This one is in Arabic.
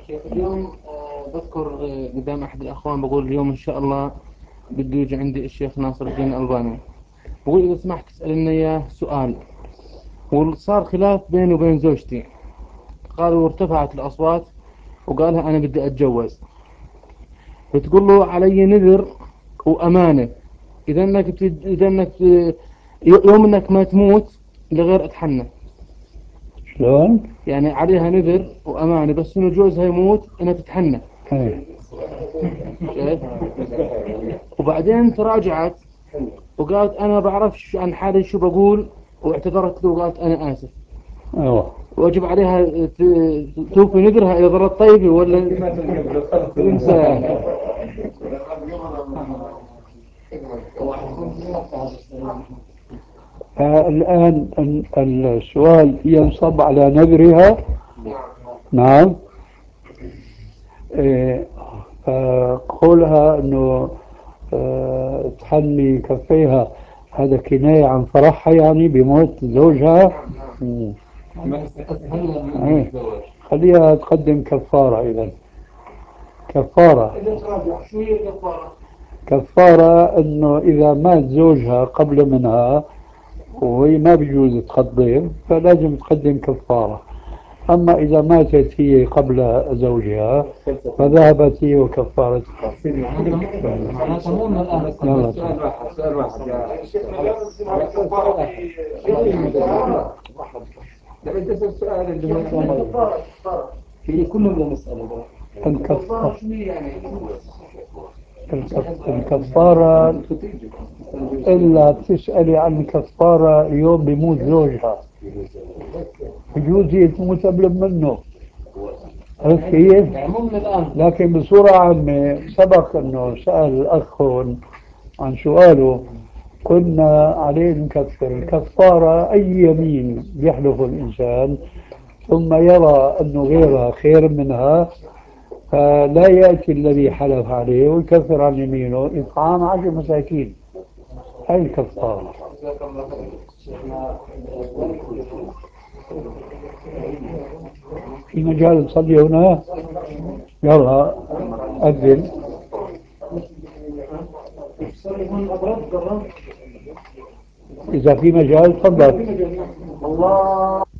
شيخ اليوم بذكر قدام أحد الأخوان بقول اليوم إن شاء الله بده يجي عندي الشيخ ناصر الدين الألباني. بقول إذا سمحت تسألني إياه سؤال. وصار خلاف بيني وبين زوجتي، قالوا وارتفعت الأصوات وقالها أنا بدي أتجوز. بتقول له علي نذر وأمانة، إذا إنك يوم إنك ما تموت لغير أتحنى. شلون؟ يعني عليها نذر وأمانة بس إنه جوزها يموت أنا تتحنى. ايه. شايف؟ وبعدين تراجعت وقالت أنا بعرفش عن حالي شو بقول، واعتذرت له وقالت أنا آسف. ايوه. واجب عليها توفي نذرها إذا ظلت طيبة ولا تنسى. الآن السؤال ينصب على نذرها. نعم. إيه، فقولها انه تحني كفيها، هذا كناية عن فرحها يعني بموت زوجها. مم. إيه. خليها تقدم كفارة إذا. كفارة. شو هي الكفارة؟ كفارة انه اذا مات زوجها قبل منها وهي ما بيجوز تقدم فلازم تقدم كفارة. اما اذا ماتت هي قبل زوجها فذهبت هي وكفارتها. معناتها مو من الآن. يلا. لما تسأل السؤال اللي هو هي كل من المسألة الكفارة. شو هي يعني؟ الكفارة إلا بتسألي عن كفارة يوم بيموت زوجها، بجوز هي تموت قبل منه. عرفت كيف؟ يعني مو من الآن. لكن بصورة عامة سبق أنه سأل الأخ عن سؤاله، قلنا عليه نكفر. الكفارة أي يمين يحلف الإنسان ثم يرى أنه غيرها خير منها فلا يأتي الذي حلف عليه ويكفر عن يمينه، إطعام 10 مساكين. هاي الكفارة. في مجال نصلي هنا؟ يلا أذن. إذا في مجال تفضل. الله